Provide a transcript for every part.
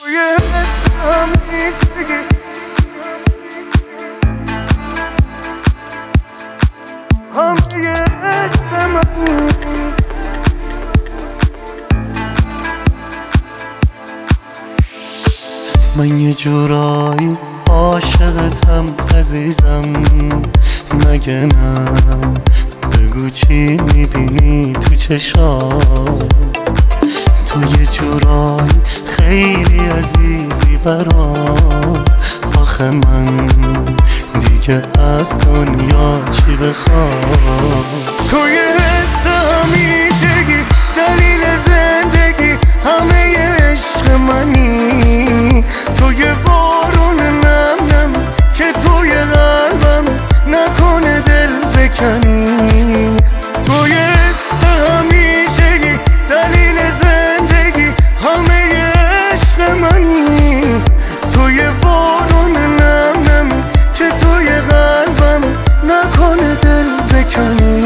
من یه جورایی عاشقتم عزیزم، مگه نه؟ بگو چی میبینی تو چشام؟ تو یه جورایی خیلی عزیزی برام. آخه من دیگه از دنیا چی بخوام؟ توی حس همیشگی، دلیل زندگی، همه عشق منی. توی بارون نم نم که توی قلبم، نکنه دل بکنی. توی حس همیشگی، دلیل زندگی، همه عشق منی. توی بارون نم نم که توی قلبم، نکنه دل بکنی.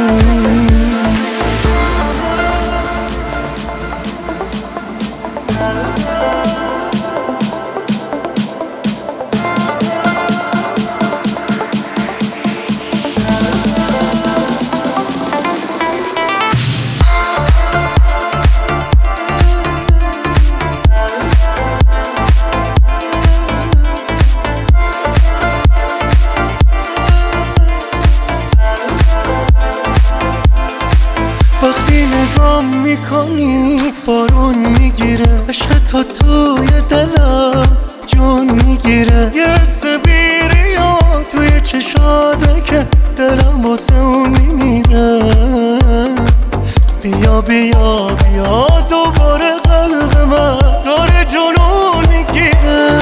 وقتی نگام میکنی بارون میگیره، عشق تو توی دلم جون میگیره. یه حس بیریا توی چشاته که دلم واسه اون میمیره. بیا بیا بیا دوباره قلب من داره جنون میگیره.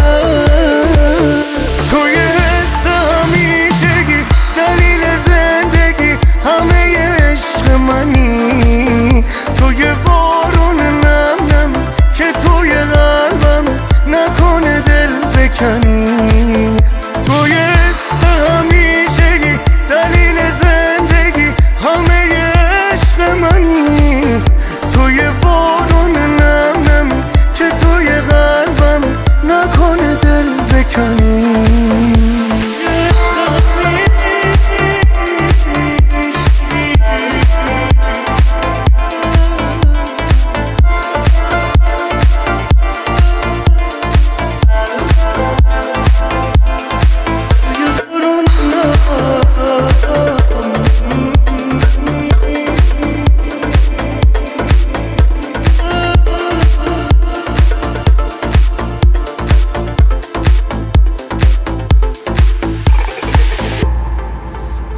توی حس همیشگی، دلیل زندگی، همه عشق منی. توی بارون نم نم که توی قلبم، نکنه دل بکنی. توی حس همیشگی، دلیل زندگی، همه عشق منی. توی بارون نم نم که توی قلبم، نکنه دل بکنی.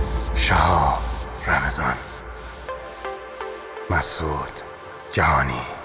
شهاب رمضان، مسعود جهانی.